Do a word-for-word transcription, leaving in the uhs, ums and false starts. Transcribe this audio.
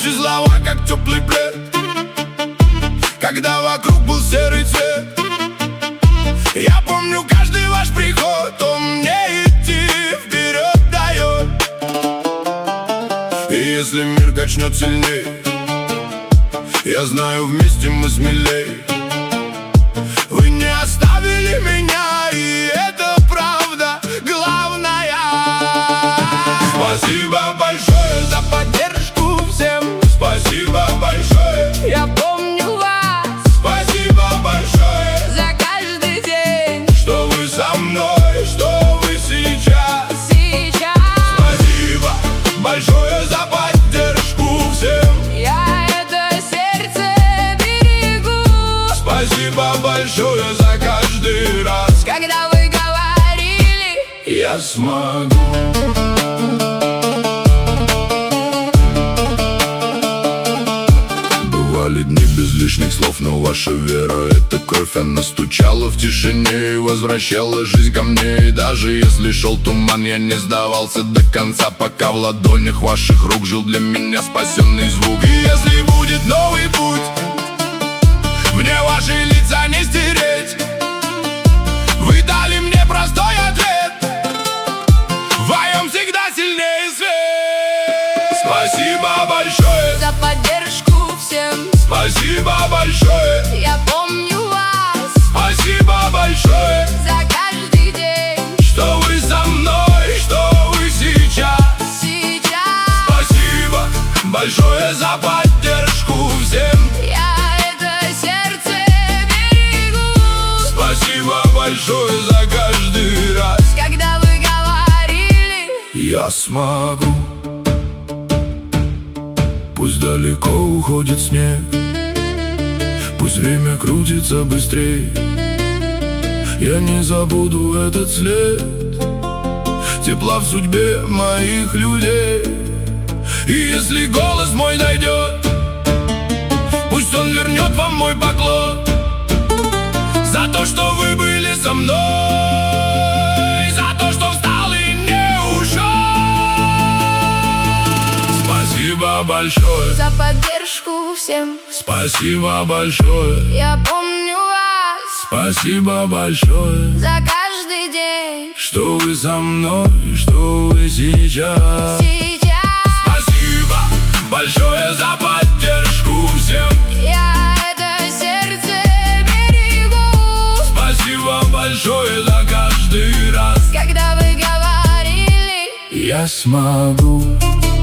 Наши слова как теплый плед, когда вокруг был серый цвет. Я помню каждый ваш приход, он мне идти вперед дает. И если мир качнет сильней, я знаю, вместе мы смелей. Вы не оставили меня, и это правда главная. Спасибо большое за поддержку всем. Спасибо большое, Я помню вас. спасибо большое За каждый день, что вы со мной, что вы сейчас. сейчас. Спасибо большое за поддержку всем. Я это сердце берегу. Спасибо большое за каждый раз, Когда вы говорили, я смогу. Бывали дни без лишних слов, но ваша вера — это кровь. Она стучала в тишине и возвращала жизнь ко мне. И даже если шел туман, я не сдавался до конца, пока в ладонях ваших рук жил для меня спасенный звук. И если будет новый путь, мне ваши лица не стереть. Вы дали мне простой ответ: вдвоем всегда сильнее свет. Спасибо большое за поддержку всем. спасибо большое, Я помню вас. спасибо большое, За каждый день, что вы со мной, что вы сейчас. сейчас. Спасибо большое за поддержку всем. Я это сердце берегу. Спасибо большое за каждый раз, Когда вы говорили, я смогу. Пусть далеко уходит снег, пусть время крутится быстрей, я не забуду этот след тепла в судьбе моих людей. И если голос мой дойдет, пусть он вернет вам мой поклон за то, что вы были со мной, за то, что встал и не ушел. Спасибо большое за поддержку всем. спасибо большое, Я помню вас. спасибо большое, За каждый день, что вы со мной, что вы сейчас. сейчас. Спасибо большое за поддержку всем. Я это сердце берегу. Спасибо большое за каждый раз, Когда вы говорили, я смогу.